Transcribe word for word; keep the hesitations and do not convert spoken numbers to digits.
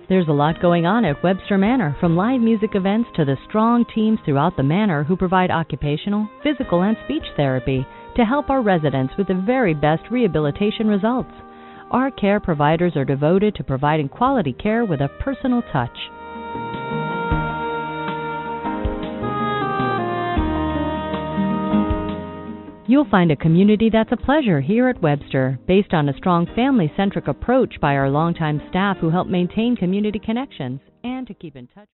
There's a lot going on at Webster Manor, from live music events to the strong teams throughout the manor who provide occupational, physical, and speech therapy to help our residents with the very best rehabilitation results. Our care providers are devoted to providing quality care with a personal touch. You'll find a community that's a pleasure here at Webster, based on a strong family-centric approach by our longtime staff who help maintain community connections and to keep in touch.